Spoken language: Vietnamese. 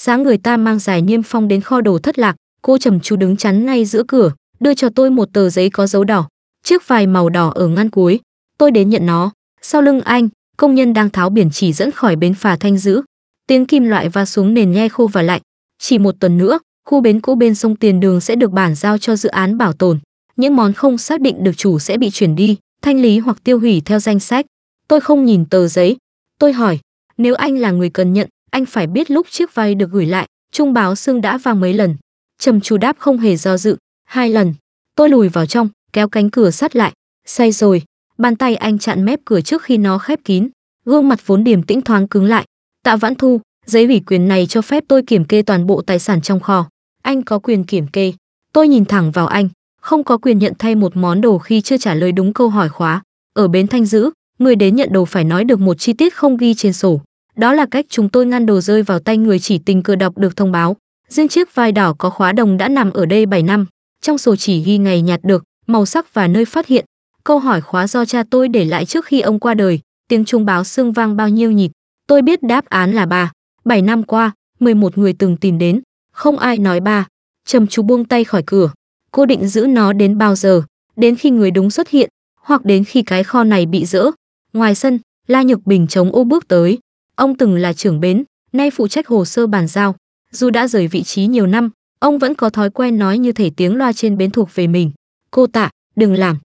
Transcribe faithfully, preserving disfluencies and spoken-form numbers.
dáng người ta mang dài niêm phong đến kho đồ thất lạc. Cô trầm chú đứng chắn ngay giữa cửa, đưa cho tôi một tờ giấy có dấu đỏ, chiếc vải màu đỏ ở ngăn cuối. Tôi đến nhận nó. Sau lưng anh, công nhân đang tháo biển chỉ dẫn khỏi bến phà Thanh Dữ. Tiếng kim loại va xuống nền nhe khô và lạnh. Chỉ một tuần nữa, khu bến cũ bên sông Tiền Đường sẽ được bàn giao cho dự án bảo tồn. Những món không xác định được chủ sẽ bị chuyển đi, thanh lý hoặc tiêu hủy theo danh sách. Tôi không nhìn tờ giấy. Tôi hỏi, nếu anh là người cần nhận, anh phải biết lúc chiếc vay được gửi lại, Trung Báo Sương đã vang mấy lần. Trầm Chú đáp không hề do dự, hai lần. Tôi lùi vào trong, kéo cánh cửa sắt lại. Say rồi. Bàn tay anh chặn mép cửa trước khi nó khép kín. Gương mặt vốn điềm tĩnh thoáng cứng lại. Tạ Vãn Thu, giấy ủy quyền này cho phép tôi kiểm kê toàn bộ tài sản trong kho. Anh có quyền kiểm kê. Tôi nhìn thẳng vào anh, không có quyền nhận thay một món đồ khi chưa trả lời đúng câu hỏi khóa. Ở bến Thanh Dữ, người đến nhận đồ phải nói được một chi tiết không ghi trên sổ. Đó là cách chúng tôi ngăn đồ rơi vào tay người chỉ tình cờ đọc được thông báo. Riêng chiếc vai đỏ có khóa đồng đã nằm ở đây bảy năm. Trong sổ chỉ ghi ngày nhặt được, màu sắc và nơi phát hiện. Câu hỏi khóa do cha tôi để lại trước khi ông qua đời. Tiếng Trung Báo Sương vang bao nhiêu nhịp. Tôi biết đáp án là ba. Bảy năm qua, mười một người từng tìm đến. Không ai nói ba. Trầm Chú buông tay khỏi cửa. Cô định giữ nó đến bao giờ? Đến khi người đúng xuất hiện, hoặc đến khi cái kho này bị dỡ? Ngoài sân, La Nhược Bình chống ô bước tới. Ông từng là trưởng bến, nay phụ trách hồ sơ bàn giao. Dù đã rời vị trí nhiều năm, ông vẫn có thói quen nói như thể tiếng loa trên bến thuộc về mình. Cô Tạ, đừng làm.